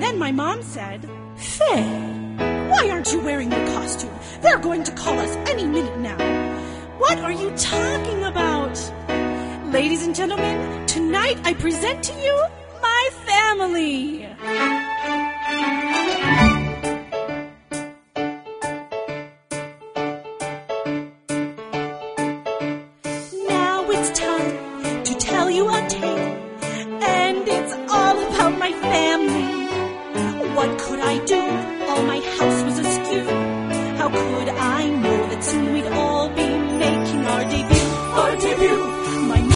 Then my mom said, Faye, why aren't you wearing your costume? They're going to call us any minute now. What are you talking about? Ladies and gentlemen, tonight I present to you my family.